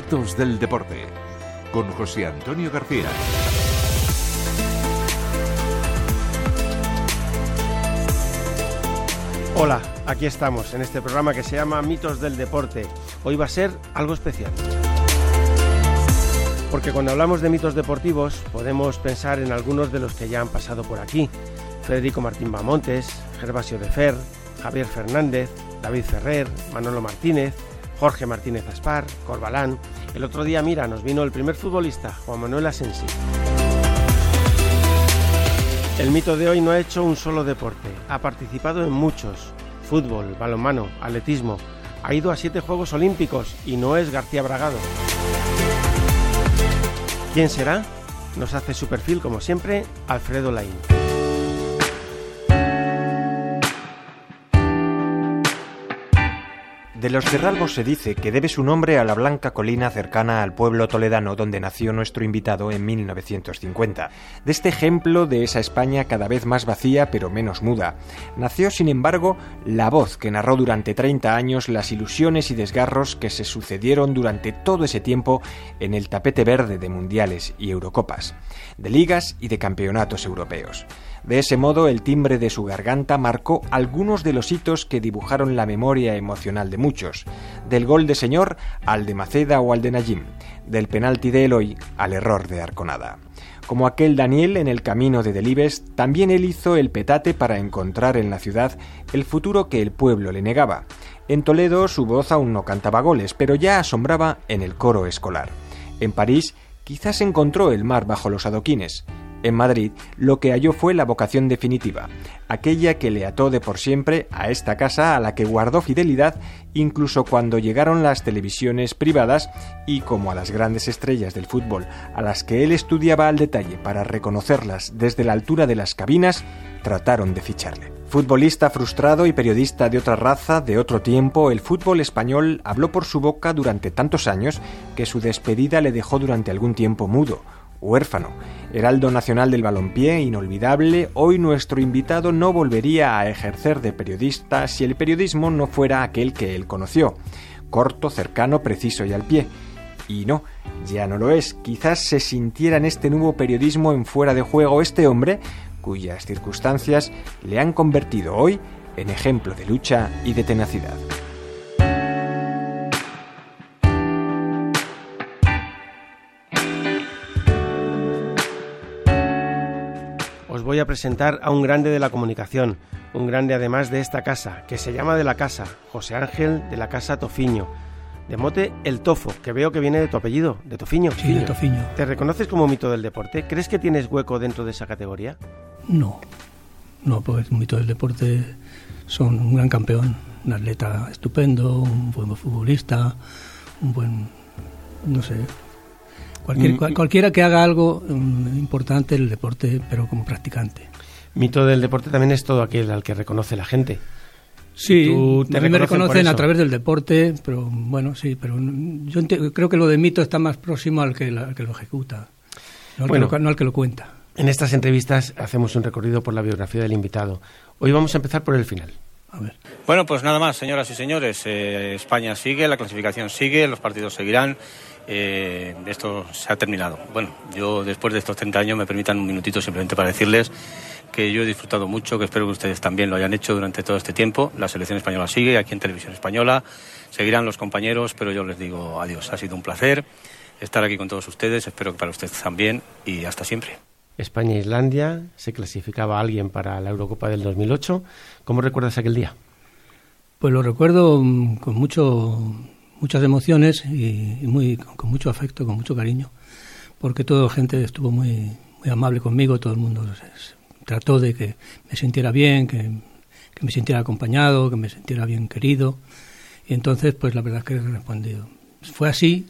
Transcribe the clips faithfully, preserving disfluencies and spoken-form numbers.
Mitos del Deporte, con José Antonio García. Hola, aquí estamos en este programa que se llama Mitos del Deporte. Hoy va a ser algo especial. Porque cuando hablamos de mitos deportivos podemos pensar en algunos de los que ya han pasado por aquí. Federico Martín Bamontes, Gervasio de Fer, Javier Fernández, David Ferrer, Manolo Martínez, Jorge Martínez Aspar, Corbalán. El otro día, mira, nos vino el primer futbolista, Juan Manuel Asensi. El mito de hoy no ha hecho un solo deporte, ha participado en muchos: fútbol, balonmano, atletismo, ha ido a siete Juegos Olímpicos y no es García Bragado. ¿Quién será? Nos hace su perfil, como siempre, Alfredo Laín. De los Cerralbos se dice que debe su nombre a la blanca colina cercana al pueblo toledano donde nació nuestro invitado en mil novecientos cincuenta. De este ejemplo de esa España cada vez más vacía pero menos muda, nació sin embargo la voz que narró durante treinta años las ilusiones y desgarros que se sucedieron durante todo ese tiempo en el tapete verde de mundiales y Eurocopas, de ligas y de campeonatos europeos. De ese modo, el timbre de su garganta marcó algunos de los hitos que dibujaron la memoria emocional de muchos, del gol de Señor al de Maceda o al de Najim, del penalti de Eloy al error de Arconada. Como aquel Daniel en el camino de Delibes, también él hizo el petate para encontrar en la ciudad el futuro que el pueblo le negaba. En Toledo su voz aún no cantaba goles, pero ya asombraba en el coro escolar. En París quizás encontró el mar bajo los adoquines. En Madrid, lo que halló fue la vocación definitiva, aquella que le ató de por siempre a esta casa a la que guardó fidelidad incluso cuando llegaron las televisiones privadas y como a las grandes estrellas del fútbol, a las que él estudiaba al detalle para reconocerlas desde la altura de las cabinas, trataron de ficharle. Futbolista frustrado y periodista de otra raza, de otro tiempo, el fútbol español habló por su boca durante tantos años que su despedida le dejó durante algún tiempo mudo, huérfano. Heraldo nacional del balompié, inolvidable, hoy nuestro invitado no volvería a ejercer de periodista si el periodismo no fuera aquel que él conoció: corto, cercano, preciso y al pie. Y no, ya no lo es. Quizás se sintiera en este nuevo periodismo en fuera de juego este hombre cuyas circunstancias le han convertido hoy en ejemplo de lucha y de tenacidad. Os voy a presentar a un grande de la comunicación, un grande además de esta casa, que se llama de la casa, José Ángel de la Casa Tofiño, de mote El Tofo, que veo que viene de tu apellido, de Tofiño. Sí, de Tofiño. ¿Te reconoces como mito del deporte? ¿Crees que tienes hueco dentro de esa categoría? No, no, pues mito del deporte son un gran campeón, un atleta estupendo, un buen futbolista, un buen, no sé... Cualquier, cual, cualquiera que haga algo um, importante en el deporte, pero como practicante. Mito del deporte también es todo aquel al que reconoce la gente. Sí, ¿Tú te a mí me reconocen a través del deporte, pero bueno, sí, pero yo ent- creo que lo de mito está más próximo al que, la, al que lo ejecuta, no al, bueno, que lo, no al que lo cuenta. En estas entrevistas hacemos un recorrido por la biografía del invitado. Hoy vamos a empezar por el final. A ver. Bueno, pues nada más, señoras y señores. Eh, España sigue, la clasificación sigue, los partidos seguirán. Eh, esto se ha terminado. Bueno, yo después de estos treinta años me permitan un minutito simplemente para decirles que yo he disfrutado mucho, que espero que ustedes también lo hayan hecho durante todo este tiempo. La selección española sigue aquí en Televisión Española, seguirán los compañeros, pero yo les digo adiós. Ha sido un placer estar aquí con todos ustedes, espero que para ustedes también, y hasta siempre. España e Islandia, se clasificaba alguien para la Eurocopa del dos mil ocho. ¿Cómo recuerdas aquel día? Pues lo recuerdo con mucho... muchas emociones y, y muy con mucho afecto, con mucho cariño, porque toda la gente estuvo muy muy amable conmigo, todo el mundo se, se trató de que me sintiera bien, que, que me sintiera acompañado, que me sintiera bien querido, y entonces pues la verdad es que he respondido. Fue así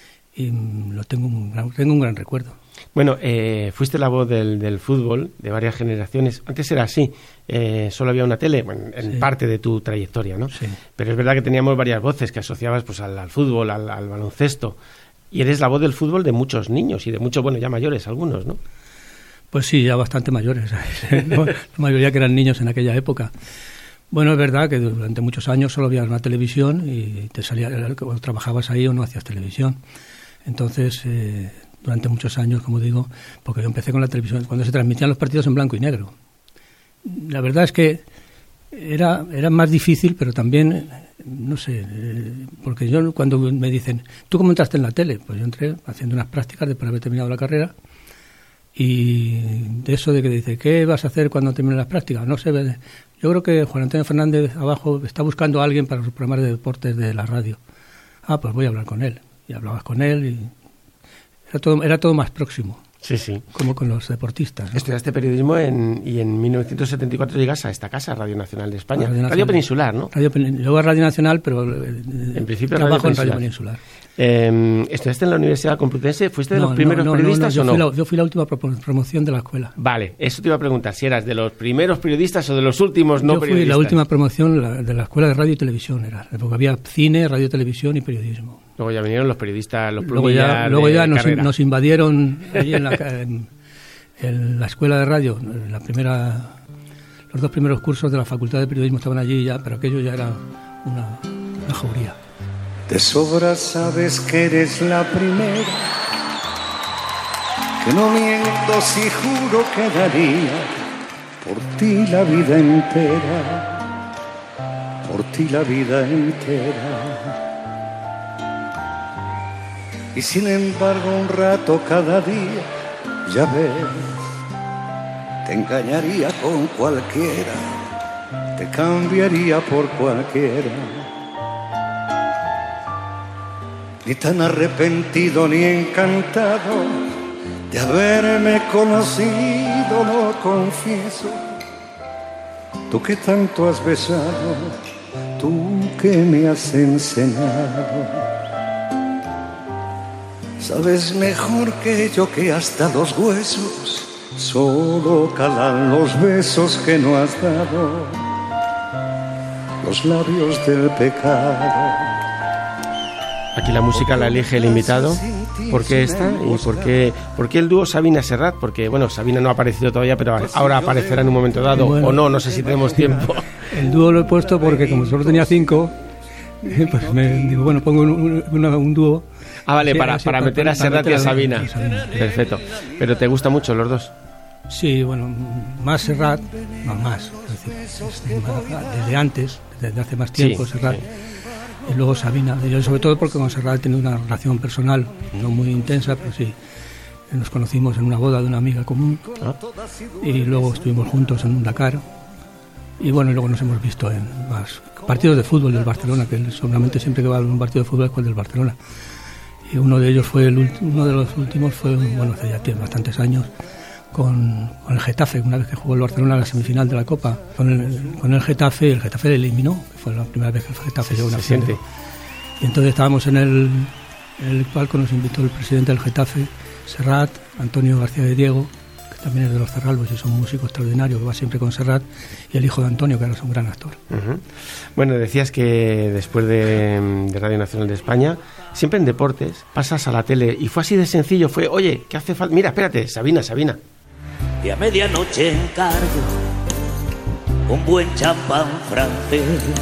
y lo tengo un gran, tengo un gran recuerdo. Bueno, eh, fuiste la voz del, del fútbol de varias generaciones. Antes era así, eh, solo había una tele, bueno, en Sí. parte de tu trayectoria, ¿no? Sí. Pero es verdad que teníamos varias voces que asociabas pues al, al fútbol, al, al baloncesto. Y eres la voz del fútbol de muchos niños y de muchos, bueno, ya mayores algunos, ¿no? Pues sí, ya bastante mayores, la mayoría que eran niños en aquella época. Bueno, es verdad que durante muchos años solo había una televisión y te salía, o trabajabas ahí o no hacías televisión. Entonces, eh, durante muchos años, como digo, porque yo empecé con la televisión, cuando se transmitían los partidos en blanco y negro. La verdad es que era, era más difícil, pero también, no sé, eh, porque yo cuando me dicen, ¿tú cómo entraste en la tele? Pues yo entré haciendo unas prácticas después de haber terminado la carrera. Y de eso de que dice, ¿qué vas a hacer cuando termines las prácticas? No sé, yo creo que Juan Antonio Fernández abajo está buscando a alguien para los programas de deportes de la radio. Ah, pues voy a hablar con él. Y hablabas con él y era todo, era todo más próximo. Sí, sí. Como con los deportistas, ¿no? Estudiaste periodismo en, y en mil novecientos setenta y cuatro llegas a esta casa, Radio Nacional de España. Radio, Radio Peninsular, ¿no? Radio, luego a Radio Nacional, pero en principio trabajo Radio en Radio Peninsular. Eh, ¿Estudiaste en la Universidad Complutense? ¿Fuiste de no, los primeros no, no, periodistas no, no, yo o no? Fui la, yo fui la última pro promoción de la escuela. Vale, eso te iba a preguntar, si eras de los primeros periodistas o de los últimos no yo periodistas. Yo fui la última promoción la, de la escuela de radio y televisión, era, porque había cine, radio, televisión y periodismo. Luego ya vinieron los periodistas, los Luego ya, luego ya nos, nos invadieron allí en la, en, en la escuela de radio, en la primera, los dos primeros cursos de la Facultad de Periodismo estaban allí ya, pero aquello ya era una, una jauría. De sobra sabes que eres la primera, que no miento si juro que daría por ti la vida entera, por ti la vida entera. Y sin embargo un rato cada día, ya ves, te engañaría con cualquiera, te cambiaría por cualquiera. Ni tan arrepentido ni encantado de haberme conocido, lo confieso. Tú que tanto has besado, tú que me has enseñado. Sabes mejor que yo que hasta los huesos solo calan los besos que no has dado, los labios del pecado. Aquí la música la elige el invitado. ¿Por qué esta? ¿Y por qué, por qué el dúo Sabina-Serrat? Porque, bueno, Sabina no ha aparecido todavía, pero ahora aparecerá en un momento dado. Bueno, o no, no sé si tenemos tiempo. El dúo lo he puesto porque como solo tenía cinco, pues me digo, bueno, pongo un, un, un dúo. Ah, vale, sí, para, para, para meter a Serrat y a Sabina. a Sabina. Perfecto. ¿Pero te gustan mucho los dos? Sí, bueno, más Serrat, no más. Es decir, desde antes, desde hace más tiempo, sí, Serrat. Sí. Y luego Sabina, y yo sobre todo porque con Serrat he tenido una relación personal, no muy intensa, pero sí, nos conocimos en una boda de una amiga común, ¿ah? Y luego estuvimos juntos en un Dakar, y bueno, y luego nos hemos visto en más partidos de fútbol del Barcelona, que él seguramente siempre que va a un partido de fútbol es con el del Barcelona, y uno de ellos fue, el uno de los últimos fue, bueno, hace ya tiene bastantes años, con, con el Getafe, una vez que jugó el Barcelona a la semifinal de la Copa, con el, con el Getafe, el Getafe le eliminó, que fue la primera vez que el Getafe llegó a una final. Y entonces estábamos en el, en el palco, nos invitó el presidente del Getafe, Serrat, Antonio García de Diego, que también es de los Cerralbos y es un músico extraordinario que va siempre con Serrat, y el hijo de Antonio, que ahora es un gran actor. Uh-huh. Bueno, decías que después de, de Radio Nacional de España, siempre en deportes, pasas a la tele, y fue así de sencillo, fue, oye, ¿qué hace falta? Mira, espérate, Sabina, Sabina. Y a medianoche encargo un buen champán francés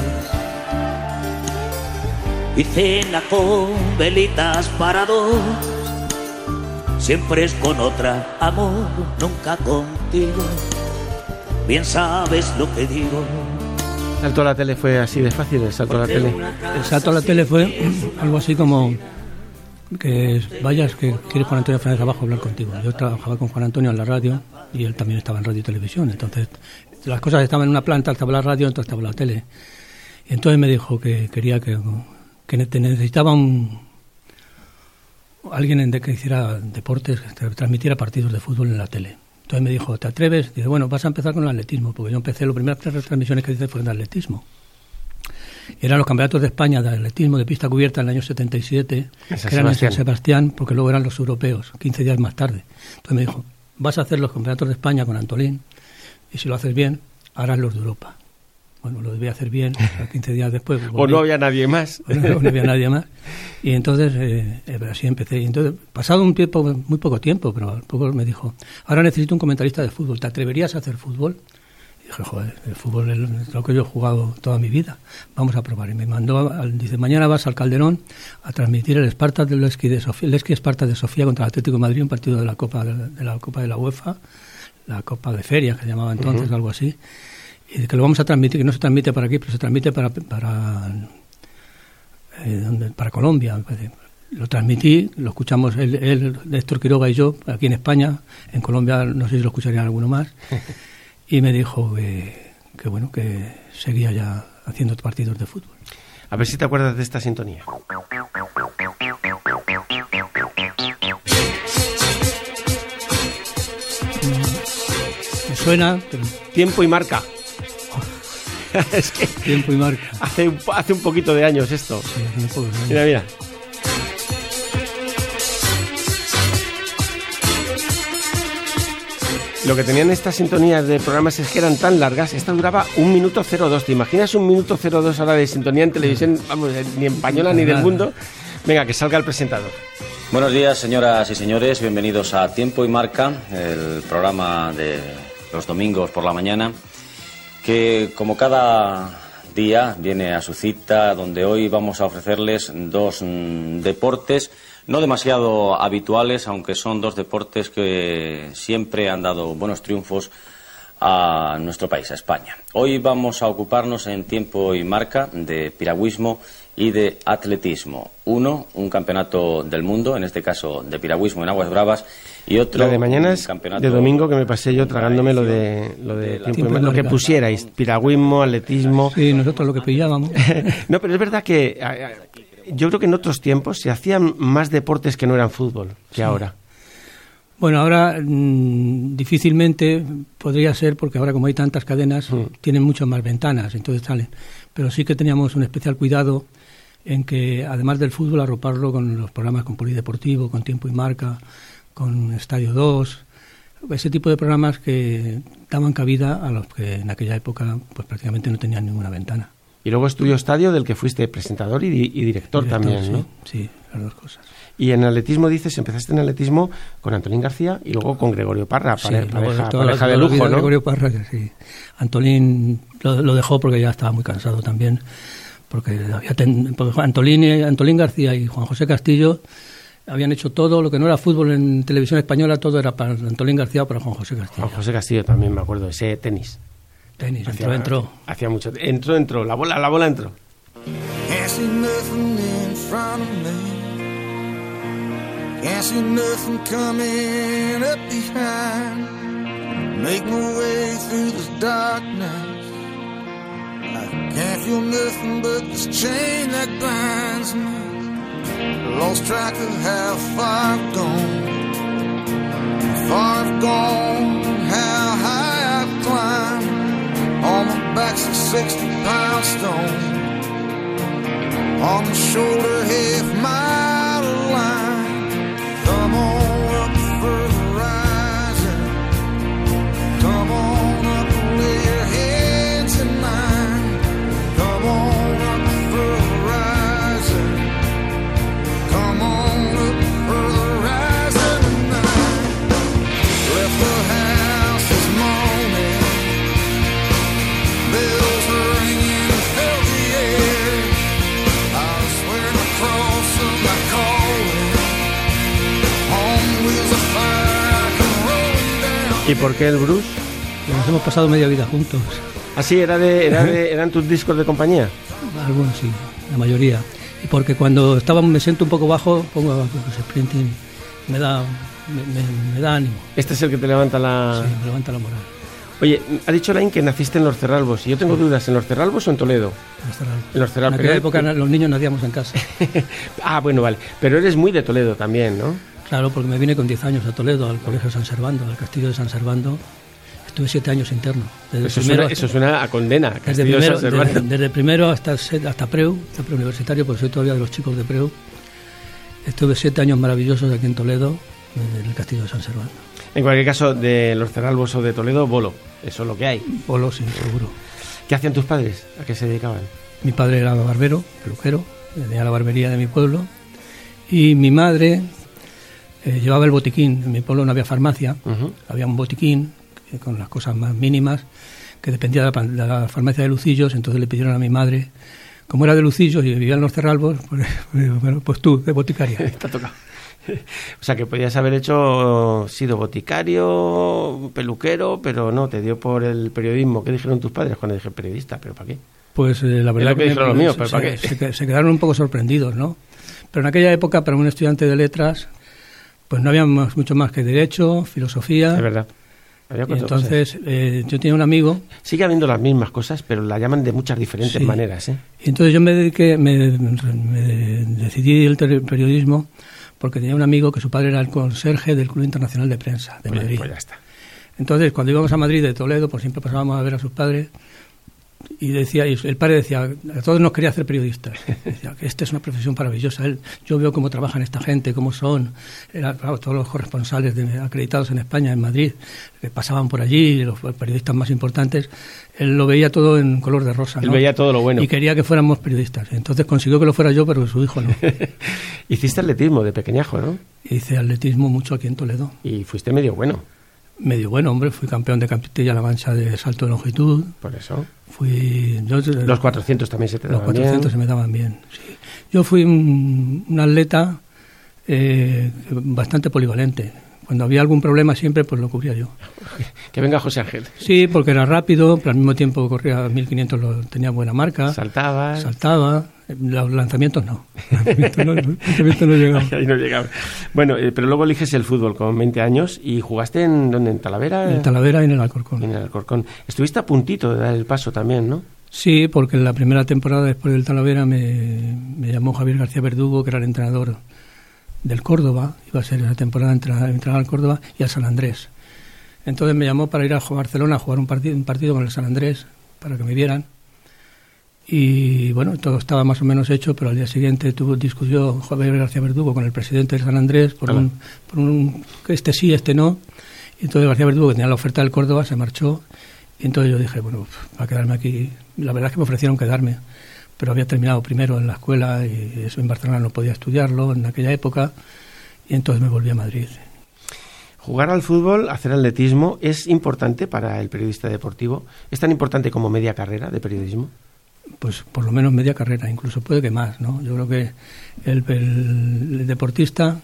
y cena con velitas para dos. Siempre es con otra, amor, nunca contigo. Bien sabes lo que digo. ¿El salto a la tele fue así de fácil, el salto a la tele? El salto a la tele fue algo así como que vayas, que quiere Juan Antonio Fernández abajo a hablar contigo. Yo trabajaba con Juan Antonio en la radio y él también estaba en radio y televisión. Entonces, las cosas estaban en una planta, estaba la radio, entonces estaba la tele. Y entonces me dijo que quería que, que necesitaba un alguien que hiciera deportes, que transmitiera partidos de fútbol en la tele. Entonces me dijo, ¿te atreves? Dice, bueno, vas a empezar con el atletismo, porque yo empecé, las primeras tres transmisiones que hice fueron de atletismo. Y eran los campeonatos de España de atletismo de pista cubierta en el año setenta y siete, que eran en San Sebastián, porque luego eran los europeos, quince días más tarde. Entonces me dijo, vas a hacer los campeonatos de España con Antolín, y si lo haces bien, harás los de Europa. Bueno, lo debía hacer bien, quince días después. O no había nadie más. O no, no había nadie más. Y entonces, eh, así empecé. Y entonces, pasado un tiempo, muy poco tiempo, pero al poco me dijo, ahora necesito un comentarista de fútbol, ¿te atreverías a hacer fútbol? Y dije, joder, el fútbol es lo que yo he jugado toda mi vida, vamos a probar. Y me mandó, al, dice, mañana vas al Calderón a transmitir el Spartak del Levski de Sofía, el Levski Spartak de Sofía contra el Atlético de Madrid, un partido de la Copa de, de la Copa de la UEFA, la Copa de Feria, que se llamaba entonces, uh-huh. algo así. Y que lo vamos a transmitir, que no se transmite para aquí, pero se transmite para para, eh, ¿dónde? para Colombia, me parece. Lo transmití, lo escuchamos él, él, Héctor Quiroga y yo, aquí en España, en Colombia no sé si lo escucharían alguno más, y me dijo que, que bueno, que seguía ya haciendo partidos de fútbol. A ver si te acuerdas de esta sintonía. Me suena, pero... Tiempo y marca. Es que Tiempo y marca. Hace un, hace un poquito de años esto. Sí, un poco de años. Mira, mira. Lo que tenían estas sintonías de programas es que eran tan largas. Esta duraba un minuto cero dos. ¿Te imaginas un minuto cero dos ahora de sintonía en televisión? Vamos, ni española ni del mundo. Venga, que salga el presentador. Buenos días, señoras y señores. Bienvenidos a Tiempo y Marca, el programa de los domingos por la mañana, que como cada día viene a su cita, donde hoy vamos a ofrecerles dos mm, deportes no demasiado habituales, aunque son dos deportes que siempre han dado buenos triunfos a nuestro país, a España. Hoy vamos a ocuparnos en Tiempo y Marca de piragüismo y de atletismo. Uno, un campeonato del mundo, en este caso de piragüismo en aguas bravas, y otro, la de mañana es campeonato de domingo, que me pasé yo tragándome lo de lo de, de tiempo, lo que pusierais, piragüismo, atletismo. Sí, nosotros lo que pillábamos. No, pero es verdad que yo creo que en otros tiempos se hacían más deportes que no eran fútbol que sí. ahora. Bueno, ahora mmm, difícilmente podría ser, porque ahora como hay tantas cadenas, mm. tienen muchas más ventanas, entonces salen. Pero sí que teníamos un especial cuidado en que, además del fútbol, arroparlo con los programas con Polideportivo, con Tiempo y Marca, con Estadio dos, ese tipo de programas que daban cabida a los que en aquella época pues prácticamente no tenían ninguna ventana. Y luego Estudio Estadio, del que fuiste presentador y, di- y director, director también, sí, ¿no? Sí, las dos cosas. Y en atletismo, dices, empezaste en atletismo con Antolín García y luego con Gregorio Parra, Sí, pare- pareja, toda, pareja toda de la lujo, vida, ¿no? Gregorio Parra, que sí. Antolín lo, lo dejó porque ya estaba muy cansado también, porque había ten, porque Antolín, y, Antolín García y Juan José Castillo habían hecho todo lo que no era fútbol en televisión española, todo era para Antolín García o para Juan José Castillo. Juan José Castillo también me acuerdo, ese tenis. Tenis, Hacía, entró, entró. Hacía mucho. Entró, entró, la bola, la bola entró. Can't see nothing in front of me. Can't see nothing coming up behind. Make my way through this darkness. I can't feel nothing but this chain that binds me. Lost track of how far I've gone. How far I've gone, how high I've climbed. On my back's a sixty pound stone. On the shoulder, half mile line. Come on up for the rising. Come on up and lay your heads in mine. Come on up for the rising. Come on up for the rising tonight. Left the house this morning. Bells were ringing, filled the air. ¿Y por qué el Bruce? Nos hemos pasado media vida juntos. ¿Ah, sí? ¿Era de, era de, ¿Eran tus discos de compañía? Algunos sí, la mayoría. Y porque cuando estaba, me siento un poco bajo, pongo pues, Sprinting, me da, me, me, me da ánimo. Este es el que te levanta la... Sí, me levanta la moral. Oye, ha dicho Lain que naciste en Los Cerralbos, y yo tengo dudas, ¿en Los Cerralbos o en Toledo? Los Cerralbos. En Los Cerralbos. En aquella época los niños nacíamos en casa. Ah, bueno, vale. Pero eres muy de Toledo también, ¿no? Claro, porque me vine con diez años a Toledo, al Colegio San Servando, al Castillo de San Servando. Estuve siete años interno. Desde eso, suena, hasta, eso suena a condena. Desde primero, desde, desde primero hasta, hasta Preu, hasta preuniversitario, porque soy todavía de los chicos de Preu. Estuve siete años maravillosos aquí en Toledo, en el Castillo de San Servando. En cualquier caso, de Los Cerralbos o de Toledo, bolo. Eso es lo que hay. Bolo, sí, seguro. ¿Qué hacían tus padres? ¿A qué se dedicaban? Mi padre era barbero, peluquero, tenía la barbería de mi pueblo. Y mi madre eh, llevaba el botiquín. En mi pueblo no había farmacia, uh-huh. había un botiquín eh, con las cosas más mínimas. que dependía de la, de la farmacia de Lucillos, entonces le pidieron a mi madre, como era de Lucillos y vivía en los Cerralbos, pues, bueno, pues tú, de boticaria. Te ha tocado. O sea, que podías haber hecho, sido boticario, peluquero, pero no, te dio por el periodismo. ¿Qué dijeron tus padres cuando dije periodista? ¿Pero para qué? Pues eh, la verdad es lo que, que dijeron los míos, pero se, ¿para qué? Se, se quedaron un poco sorprendidos, ¿no? Pero en aquella época, para un estudiante de letras, pues no había más, mucho más que derecho, filosofía. Es verdad. Y entonces, eh, yo tenía un amigo... Sigue habiendo las mismas cosas, pero la llaman de muchas diferentes sí. maneras, ¿eh? Y entonces yo me dediqué, me, me decidí el periodismo porque tenía un amigo que su padre era el conserje del Club Internacional de Prensa de pues, Madrid. Pues ya está. Entonces, cuando íbamos a Madrid de Toledo, pues siempre pasábamos a ver a sus padres y decía, y el padre decía, a todos nos quería hacer periodistas. Decía que esta es una profesión maravillosa. Él, yo veo cómo trabajan esta gente, cómo son. Era, claro, todos los corresponsales de, acreditados en España, en Madrid, que pasaban por allí, los periodistas más importantes. Él lo veía todo en color de rosa, ¿no? Él veía todo lo bueno. Y quería que fuéramos periodistas. Entonces consiguió que lo fuera yo, pero su hijo no. Hiciste atletismo de pequeñajo, ¿no? Hice atletismo mucho aquí en Toledo. Y fuiste medio bueno. Medio bueno, hombre. Fui campeón de Castilla-La Mancha de salto de longitud. Por eso. Fui... Yo, los cuatrocientos también se te daban bien. Los cuatrocientos se me daban bien, sí. Yo fui un, un atleta eh, bastante polivalente. Cuando había algún problema siempre pues lo cubría yo. Que venga José Ángel. Sí, porque era rápido, pero al mismo tiempo corría mil quinientos, lo, tenía buena marca. Saltaba. Saltaba. Los lanzamientos no. Los lanzamientos no, los lanzamientos no llegaban. Ahí no llegaba. Bueno, eh, pero luego eliges el fútbol con veinte años y jugaste en ¿dónde? ¿En Talavera? En Talavera y en el Alcorcón. En el Alcorcón. Estuviste a puntito de dar el paso también, ¿no? Sí, porque en la primera temporada después del Talavera me, me llamó Javier García Verdugo, que era el entrenador del Córdoba, iba a ser esa temporada entrenador, entrenador al Córdoba y al San Andrés. Entonces me llamó para ir a Barcelona a jugar un partido, un partido con el San Andrés, para que me vieran. Y bueno, todo estaba más o menos hecho, pero al día siguiente tuvo discutió Javier García Verdugo con el presidente del San Andrés por, un, por un este sí, este no. Y entonces García Verdugo, que tenía la oferta del Córdoba, se marchó. Y entonces yo dije, bueno, para quedarme aquí. La verdad es que me ofrecieron quedarme, pero había terminado primero en la escuela y eso en Barcelona no podía estudiarlo en aquella época. Y entonces me volví a Madrid. Jugar al fútbol, hacer atletismo, ¿es importante para el periodista deportivo? ¿Es tan importante como media carrera de periodismo? Pues por lo menos media carrera, incluso puede que más, ¿no? Yo creo que el, el, el deportista,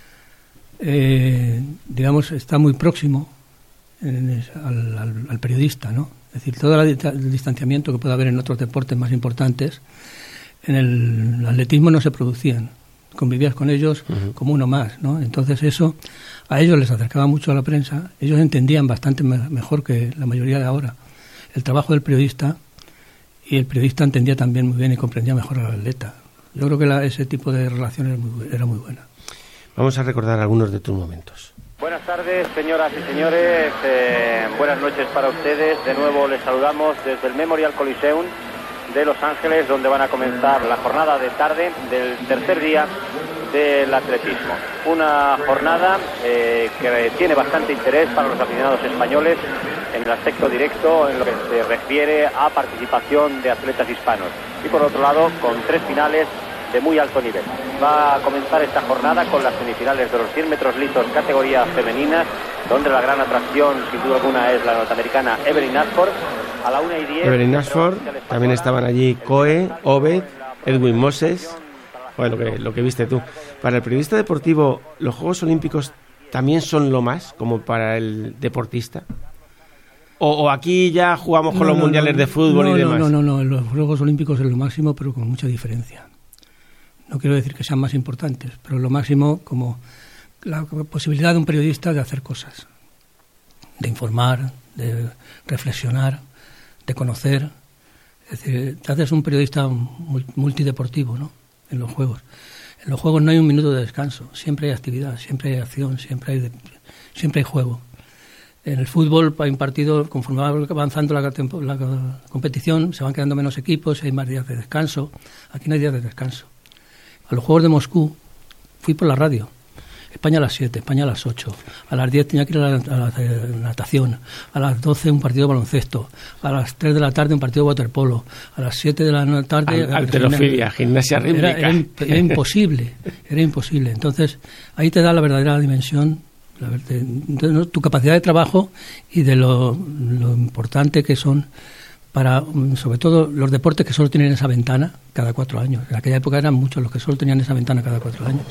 eh, digamos, está muy próximo en, al, al, al periodista, ¿no? Es decir, todo el distanciamiento que puede haber en otros deportes más importantes, en el, el atletismo no se producían. Convivías con ellos uh-huh. como uno más, ¿no? Entonces eso a ellos les acercaba mucho a la prensa. Ellos entendían bastante me- mejor que la mayoría de ahora el trabajo del periodista, y el periodista entendía también muy bien y comprendía mejor al atleta. Yo creo que la, ese tipo de relación era muy, era muy buena. Vamos a recordar algunos de tus momentos. Buenas tardes, señoras y señores. Eh, buenas noches para ustedes. De nuevo les saludamos desde el Memorial Coliseum de Los Ángeles, donde van a comenzar la jornada de tarde del tercer día del atletismo. Una jornada eh, que tiene bastante interés para los aficionados españoles en el aspecto directo en lo que se refiere a participación de atletas hispanos. Y por otro lado, con tres finales de muy alto nivel. Va a comenzar esta jornada con las semifinales de los cien metros lisos categoría femenina, donde la gran atracción, sin duda alguna, es la norteamericana Evelyn Ashford. A la una y diez... Evelyn Ashford, también estaban allí Coe, Obed, Edwin Moses. Bueno, lo que, lo que viste tú. Para el periodista deportivo, ¿los Juegos Olímpicos también son lo más, como para el deportista? ¿O, o aquí ya jugamos con no, los no, mundiales no, de fútbol no, y demás? No, no, no, los Juegos Olímpicos es lo máximo, pero con mucha diferencia. No quiero decir que sean más importantes, pero lo máximo como la posibilidad de un periodista de hacer cosas, de informar, de reflexionar, de conocer. Es decir, te haces un periodista multideportivo, ¿no? En los Juegos. En los Juegos no hay un minuto de descanso, siempre hay actividad, siempre hay acción, siempre hay, de, siempre hay juego. En el fútbol hay un partido, conforme va avanzando la, la competición, se van quedando menos equipos, hay más días de descanso. Aquí no hay días de descanso. A los Juegos de Moscú fui por la radio. España a las siete, España a las ocho. A las diez tenía que ir a la, a la, a la natación. A las doce un partido de baloncesto. A las tres de la tarde un partido de waterpolo. A las siete de la tarde... Al, alterofilia, gimnasia rítmica. Era, era, era imposible, era imposible. Entonces, ahí te da la verdadera dimensión de, de, de tu capacidad de trabajo y de lo, lo importante que son para, sobre todo, los deportes que solo tienen esa ventana cada cuatro años. En aquella época eran muchos los que solo tenían esa ventana cada cuatro años.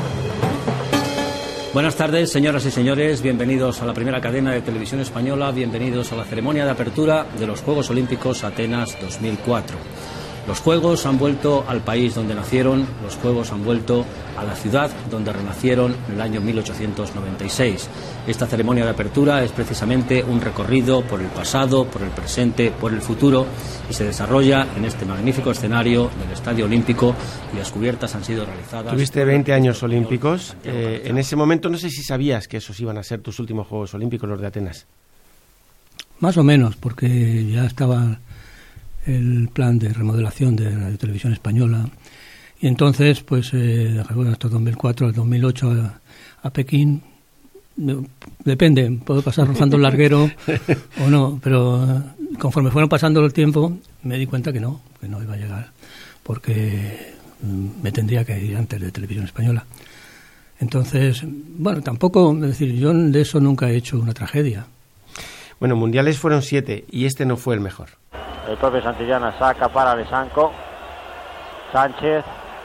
Buenas tardes, señoras y señores. Bienvenidos a la primera cadena de televisión española. Bienvenidos a la ceremonia de apertura de los Juegos Olímpicos Atenas dos mil cuatro. Los Juegos han vuelto al país donde nacieron, los Juegos han vuelto a la ciudad donde renacieron en el año mil ochocientos noventa y seis. Esta ceremonia de apertura es precisamente un recorrido por el pasado, por el presente, por el futuro y se desarrolla en este magnífico escenario del Estadio Olímpico, cuyas cubiertas han sido realizadas... Tuviste veinte años olímpicos. Eh, en ese momento no sé si sabías que esos iban a ser tus últimos Juegos Olímpicos, los de Atenas. Más o menos, porque ya estaba el plan de remodelación de Radio Televisión Española y entonces pues eh, bueno, hasta dos mil cuatro al dos mil ocho a, a Pekín, depende, puedo pasar rozando el larguero o no, pero eh, conforme fueron pasando el tiempo me di cuenta que no, que no iba a llegar porque mm, me tendría que ir antes de Televisión Española. Entonces, bueno, tampoco, es decir, yo de eso nunca he hecho una tragedia. Bueno, mundiales fueron siete y este no fue el mejor. El propio Santillana saca para Lesanco. Sánchez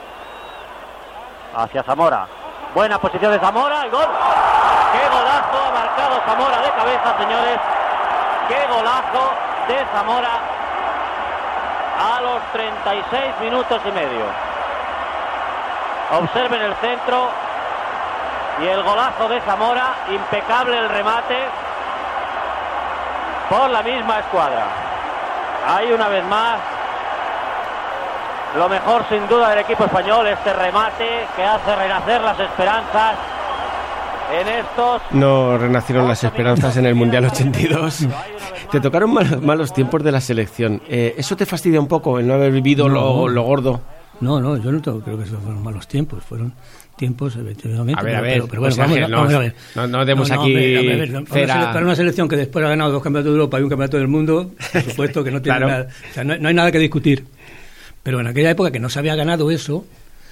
hacia Zamora. Buena posición de Zamora y gol. ¡Qué golazo ha marcado Zamora de cabeza, señores! ¡Qué golazo de Zamora a los treinta y seis minutos y medio! Observen el centro y el golazo de Zamora. Impecable el remate por la misma escuadra. Ahí una vez más, lo mejor sin duda del equipo español, este remate que hace renacer las esperanzas en estos... No renacieron las esperanzas en el Mundial ochenta y dos. Te tocaron mal, malos tiempos de la selección. Eh, ¿Eso te fastidia un poco, el no haber vivido no, lo, lo gordo? No, no, yo no tengo, creo que esos fueron malos tiempos, fueron tiempos efectivamente. A ver, a ver, pero, pero bueno, o sea, vamos, no, vamos a ver. No, no demos no, no, aquí a ver, a ver, cera. Para una selección que después ha ganado dos campeonatos de Europa y un campeonato del mundo, por supuesto que no tiene claro. nada, o sea, no, no hay nada que discutir. Pero en aquella época que no se había ganado eso,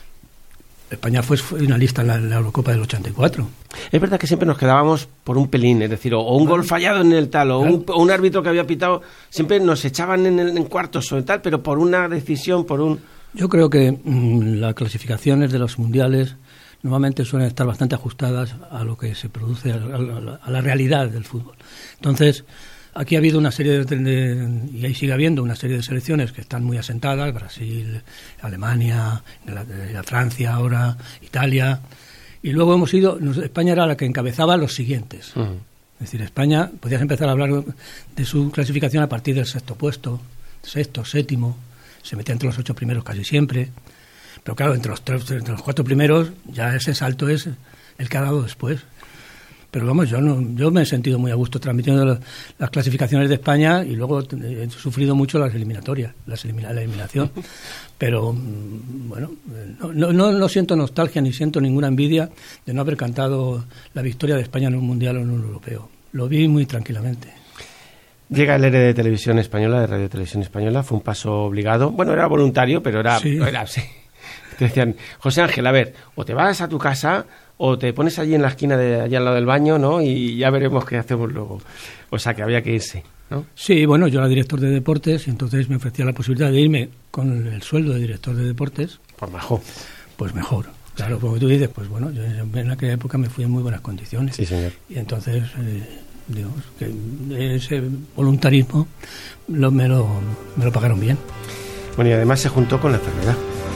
España fue finalista en la, en la Eurocopa del ochenta y cuatro. Es verdad que siempre nos quedábamos por un pelín, es decir, o, o un gol fallado en el tal, o, claro. un, o un árbitro que había pitado, siempre nos echaban en, el, en cuartos o tal, pero por una decisión, por un... Yo creo que mmm, las clasificaciones de los mundiales normalmente suelen estar bastante ajustadas a lo que se produce, a, a, a la realidad del fútbol. Entonces, aquí ha habido una serie de, de, y ahí sigue habiendo una serie de selecciones que están muy asentadas, Brasil, Alemania, la, la Francia ahora, Italia, y luego hemos ido, España era la que encabezaba los siguientes. Uh-huh. Es decir, España, podías empezar a hablar de su clasificación a partir del sexto puesto, sexto, séptimo, se metía entre los ocho primeros casi siempre, pero claro, entre los, tres, entre los cuatro primeros ya ese salto es el que ha dado después. Pero vamos, yo no, yo me he sentido muy a gusto transmitiendo las, las clasificaciones de España y luego he sufrido mucho las eliminatorias, las elimina, la eliminación. Pero bueno, no, no, no, no siento nostalgia ni siento ninguna envidia de no haber cantado la victoria de España en un mundial o en un europeo. Lo vi muy tranquilamente. Llega el E R E de Televisión Española, de Radio Televisión Española, fue un paso obligado. Bueno, era voluntario, pero era... Sí. era sí. Te decían, José Ángel, a ver, o te vas a tu casa o te pones allí en la esquina de allá al lado del baño, ¿no? Y ya veremos qué hacemos luego. O sea, que había que irse, ¿no? Sí, bueno, yo era director de deportes y entonces me ofrecía la posibilidad de irme con el sueldo de director de deportes. Pues mejor. Pues mejor. Claro, como tú dices, pues bueno, yo en aquella época me fui en muy buenas condiciones. Sí, señor. Y entonces, eh, digamos, que ese voluntarismo lo, me, lo, me lo pagaron bien. Bueno, y además se juntó con la enfermedad.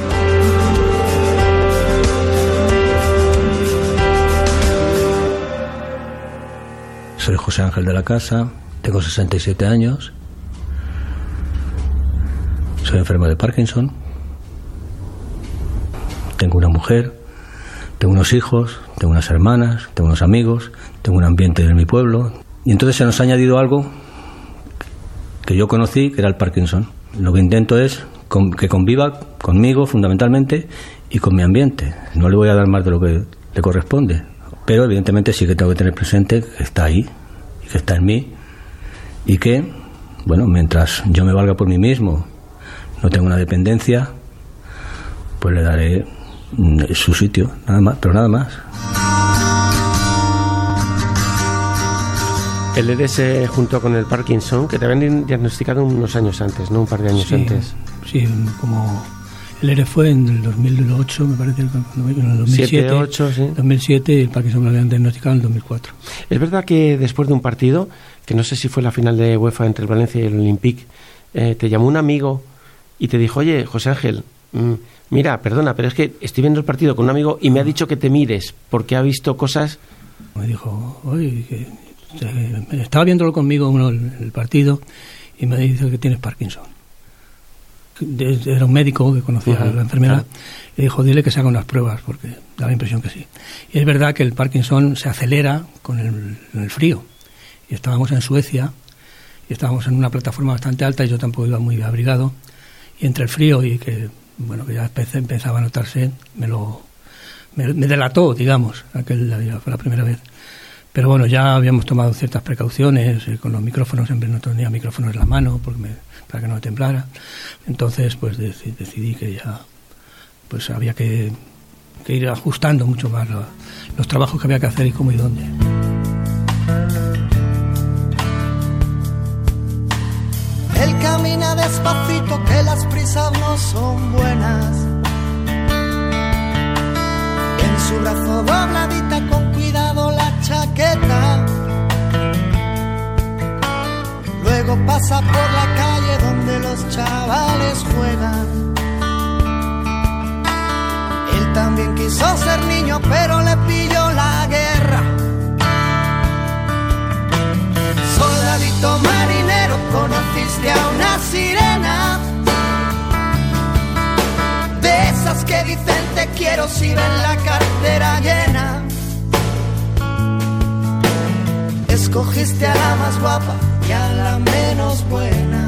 Soy José Ángel de la Casa, tengo sesenta y siete años, soy enfermo de Parkinson, tengo una mujer, tengo unos hijos, tengo unas hermanas, tengo unos amigos, tengo un ambiente en mi pueblo, y entonces se nos ha añadido algo que yo conocí, que era el Parkinson. Lo que intento es que conviva conmigo fundamentalmente y con mi ambiente. No le voy a dar más de lo que le corresponde, pero evidentemente sí que tengo que tener presente que está ahí y que está en mí y que, bueno, mientras yo me valga por mí mismo, no tengo una dependencia, pues le daré su sitio, nada más, pero nada más. El E R E se juntó con el Parkinson, que te habían diagnosticado unos años antes, ¿no? Un par de años sí, antes. Sí, como el E R E fue en el dos mil ocho, me parece, en el dos mil siete, siete, ocho, sí. dos mil siete, y el Parkinson me lo habían diagnosticado en el dos mil cuatro. Es verdad que después de un partido, que no sé si fue la final de UEFA entre el Valencia y el Olympique, eh, te llamó un amigo y te dijo, oye, José Ángel, mmm, mira, perdona, pero es que estoy viendo el partido con un amigo y me ha dicho que te mires porque ha visto cosas... Me dijo, oye, que, eh, estaba viéndolo conmigo uno, el, el partido, y me dice que tienes Parkinson. Era un médico que conocía uh-huh. la enfermedad, claro. Y dijo, dile que se haga unas pruebas, porque da la impresión que sí. Y es verdad que el Parkinson se acelera con el, el frío. Y estábamos en Suecia, y estábamos en una plataforma bastante alta, y yo tampoco iba muy abrigado, y entre el frío y que, bueno, que ya empezaba a notarse, me lo me, me delató, digamos, aquel día, fue la primera vez. Pero bueno, ya habíamos tomado ciertas precauciones, eh, con los micrófonos, siempre no tenía micrófonos en la mano porque me, para que no me temblara. Entonces, pues decidí, decidí que ya pues había que, que ir ajustando mucho más lo, los trabajos que había que hacer y cómo y dónde. Él camina despacito, que las prisas no son buenas. En su brazo dobladita con cuidado la chaqueta. Luego pasa por la calle donde los chavales juegan. Él también quiso ser niño, pero le pilló la guerra. Soldadito marinero, conociste a una sirena, de esas que dicen te quiero si ven la cartera llena. Escogiste a la más guapa y a la menos buena.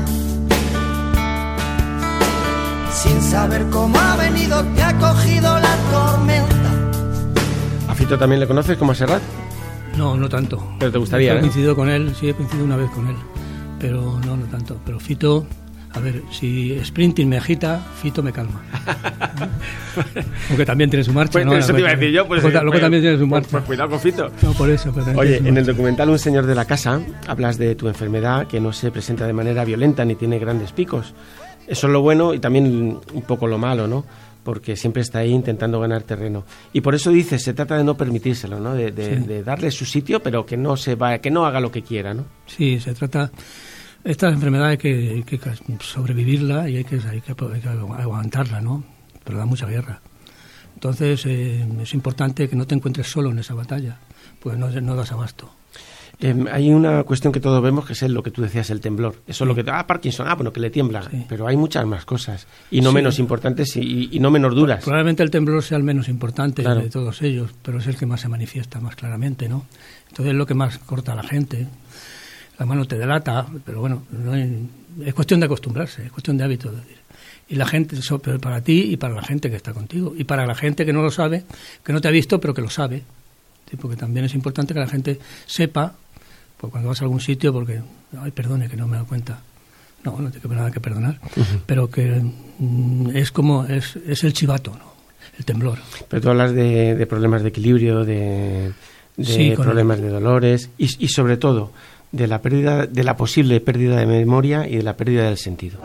Sin saber cómo ha venido, te ha cogido la tormenta. ¿A Fito también le conoces como a Serrat? No, no tanto. Pero te gustaría, He ¿eh? coincidido con él, sí, he coincidido una vez con él. Pero no, no tanto. Pero Fito, a ver, si Sprinting me agita, Fito me calma. Aunque también tiene su marcha, pues, ¿no? Eso te iba a decir yo. Pues, Loco, Loco pues, también tiene su marcha. Pues, pues cuidado con Fito. No, por eso. Pero Oye, en el documental Un señor de la casa hablas de tu enfermedad que no se presenta de manera violenta ni tiene grandes picos. Eso es lo bueno y también un poco lo malo, ¿no? Porque siempre está ahí intentando ganar terreno. Y por eso dices, se trata de no permitírselo, ¿no? De, de, sí. de darle su sitio, pero que no se vaya, que no haga lo que quiera, ¿no? Sí, se trata... Esta enfermedad hay que, hay que sobrevivirla y hay que, hay, que, hay que aguantarla, ¿no? Pero da mucha guerra. Entonces, eh, es importante que no te encuentres solo en esa batalla, pues no, no das abasto. Eh, hay una cuestión que todos vemos que es el, lo que tú decías, el temblor. Eso es lo que... Ah, Parkinson, ah, bueno, que le tiembla. Sí. Pero hay muchas más cosas. Y no sí. menos importantes y, y no menos duras. Probablemente el temblor sea el menos importante claro. de todos ellos, pero es el que más se manifiesta más claramente, ¿no? Entonces es lo que más corta a la gente. La mano te delata, pero bueno, no hay, es cuestión de acostumbrarse, es cuestión de hábito. Es decir. Y la gente, pero para ti y para la gente que está contigo. Y para la gente que no lo sabe, que no te ha visto, pero que lo sabe. ¿Sí? Porque también es importante que la gente sepa, pues cuando vas a algún sitio, porque, ay, perdone, que no me he dado cuenta. No, no tengo nada que perdonar. Uh-huh. Pero que mm, es como, es, es el chivato, ¿no? El temblor. Pero tú hablas de, de problemas de equilibrio, de, de sí, problemas el... de dolores y, y sobre todo de la pérdida, de la posible pérdida de memoria y de la pérdida del sentido.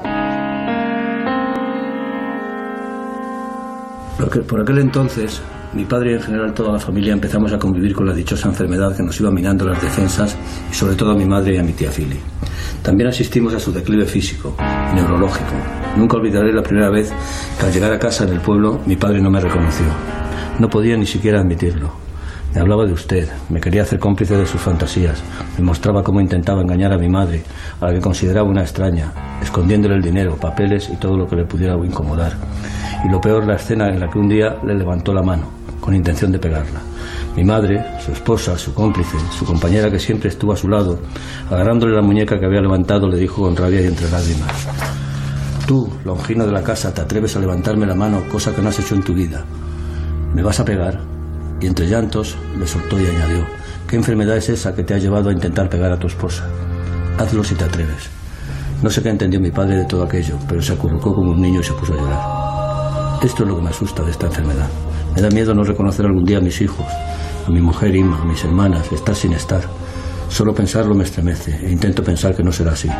Por aquel entonces, mi padre y en general toda la familia empezamos a convivir con la dichosa enfermedad que nos iba minando las defensas y sobre todo a mi madre y a mi tía Fili. También asistimos a su declive físico y neurológico. Nunca olvidaré la primera vez que al llegar a casa en el pueblo mi padre no me reconoció. No podía ni siquiera admitirlo. Me hablaba de usted, me quería hacer cómplice de sus fantasías, me mostraba cómo intentaba engañar a mi madre, a la que consideraba una extraña, escondiéndole el dinero, papeles y todo lo que le pudiera incomodar. Y lo peor, la escena en la que un día le levantó la mano, con intención de pegarla. Mi madre, su esposa, su cómplice, su compañera que siempre estuvo a su lado, agarrándole la muñeca que había levantado, le dijo con rabia y entre lágrimas: tú, Longino de la casa, te atreves a levantarme la mano, cosa que no has hecho en tu vida. ¿Me vas a pegar? Y entre llantos le soltó y añadió: ¿qué enfermedad es esa que te ha llevado a intentar pegar a tu esposa? Hazlo si te atreves. No sé qué entendió mi padre de todo aquello, pero se acurrucó como un niño y se puso a llorar. Esto es lo que me asusta de esta enfermedad. Me da miedo no reconocer algún día a mis hijos, a mi mujer Inma, a mis hermanas, estar sin estar. Solo pensarlo me estremece e intento pensar que no será así.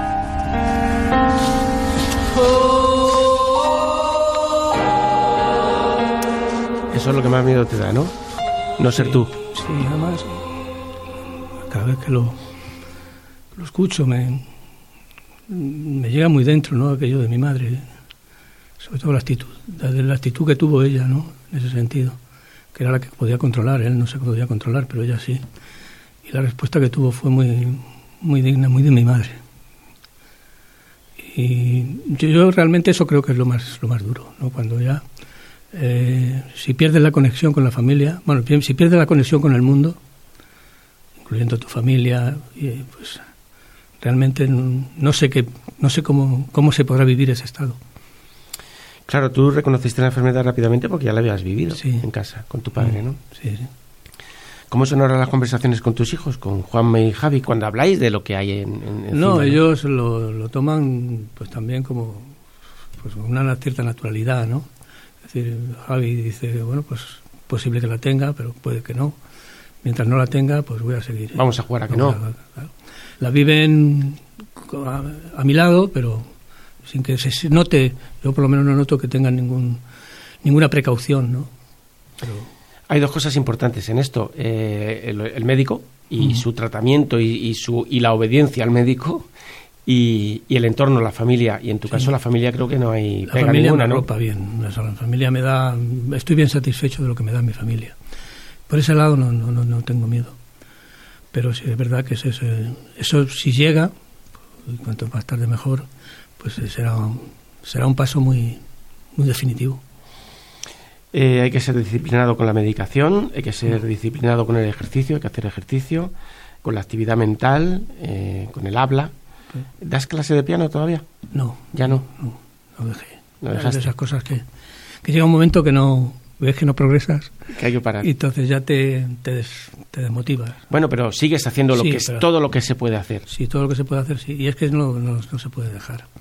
Eso es lo que más miedo te da, ¿no? No ser sí, tú. Sí, además, cada vez que lo, lo escucho me, me llega muy dentro, ¿no? Aquello de mi madre, sobre todo la actitud, la, la actitud que tuvo ella, ¿no? En ese sentido, que era la que podía controlar, él no se podía controlar, pero ella sí. Y la respuesta que tuvo fue muy, muy digna, muy de mi madre. Y yo, yo realmente eso creo que es lo más, lo más duro, ¿no? Cuando ya... Eh, si pierdes la conexión con la familia, bueno, si pierdes la conexión con el mundo, incluyendo tu familia, eh, pues realmente no, no sé qué, no sé cómo, cómo se podrá vivir ese estado. Claro, tú reconociste la enfermedad rápidamente porque ya la habías vivido sí. en casa, con tu padre, ¿no? Sí, sí. ¿Cómo son ahora las conversaciones con tus hijos, con Juanma y Javi, cuando habláis de lo que hay en, en, en No, cine, ellos lo, lo toman pues también como pues una cierta naturalidad, ¿no? Es decir, Javi dice, bueno, pues posible que la tenga, pero puede que no. Mientras no la tenga, pues voy a seguir. Vamos a jugar a que no. Claro. La viven a, a mi lado, pero sin que se note, yo por lo menos no noto que tengan ningún ninguna precaución, ¿no? Pero... Hay dos cosas importantes en esto, eh, el, el médico y uh-huh. su tratamiento y, y, su, y la obediencia al médico y, y el entorno, la familia. Y en tu sí. caso la familia creo que no hay la pega familia ninguna, me ¿no? arropa bien, la familia me da, estoy bien satisfecho de lo que me da mi familia. Por ese lado no, no, no, no tengo miedo. Pero sí es verdad que es eso, eso si llega, cuanto más tarde mejor, pues será, será un paso muy, muy definitivo. Eh, hay que ser disciplinado con la medicación, hay que ser disciplinado con el ejercicio, hay que hacer ejercicio, con la actividad mental, eh, con el habla. ¿Das clase de piano todavía? No. ¿Ya no? No, lo dejé. ¿Lo dejaste? De esas cosas que, que llega un momento que no ves que no progresas. Que hay que parar. Y entonces ya te, te, des, te desmotivas. Bueno, pero sigues haciendo lo sí, que es, todo lo que se puede hacer. Sí, todo lo que se puede hacer, sí. Y es que no, no, no se puede dejar.